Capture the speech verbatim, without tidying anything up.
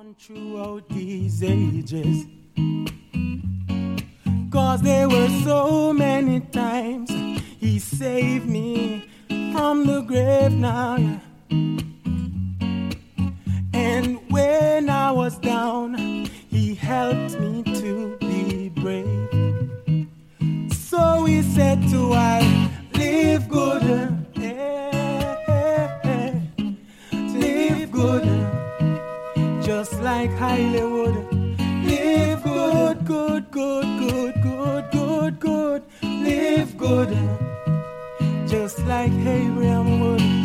throughout these ages. Cause there were so many times he saved me from the grave now, yeah. And when I was down, he helped me to be brave. So he said to I, live good, eh, eh, eh, live good, just like Hollywood. Live good, good, good, good, good, good, good. Live good, just like Abraham would.